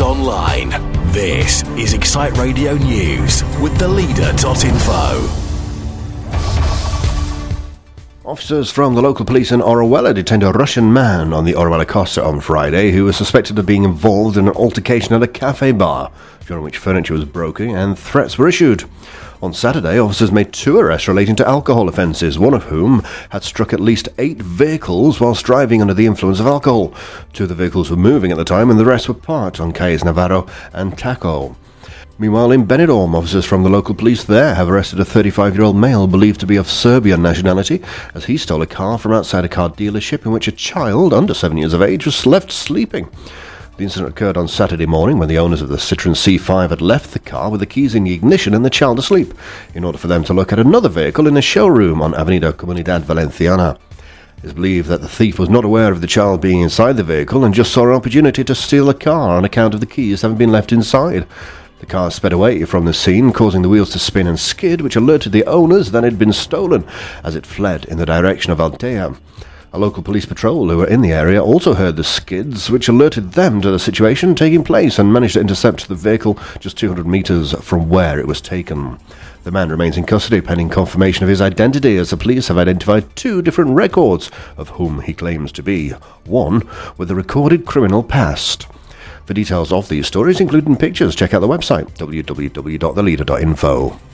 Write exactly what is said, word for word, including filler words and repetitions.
online. This is Excite Radio News with the leader dot info. Officers from the local police in Orihuela detained a Russian man on the Orihuela Costa on Friday who was suspected of being involved in an altercation at a cafe bar, during which furniture was broken and threats were issued. On Saturday, officers made two arrests relating to alcohol offences, one of whom had struck at least eight vehicles whilst driving under the influence of alcohol. Two of the vehicles were moving at the time and the rest were parked on Calles Navarro and Taco. Meanwhile, in Benidorm, officers from the local police there have arrested a thirty-five-year-old male believed to be of Serbian nationality as he stole a car from outside a car dealership in which a child under seven years of age was left sleeping. The incident occurred on Saturday morning when the owners of the Citroen C five had left the car with the keys in the ignition and the child asleep, in order for them to look at another vehicle in a showroom on Avenida Comunidad Valenciana. It is believed that the thief was not aware of the child being inside the vehicle and just saw an opportunity to steal the car on account of the keys having been left inside. The car sped away from the scene, causing the wheels to spin and skid, which alerted the owners that it had been stolen as it fled in the direction of Altea. A local police patrol who were in the area also heard the skids, which alerted them to the situation taking place and managed to intercept the vehicle just two hundred metres from where it was taken. The man remains in custody pending confirmation of his identity, as the police have identified two different records of whom he claims to be, one with a recorded criminal past. For details of these stories, including pictures, check out the website w w w dot the leader dot info.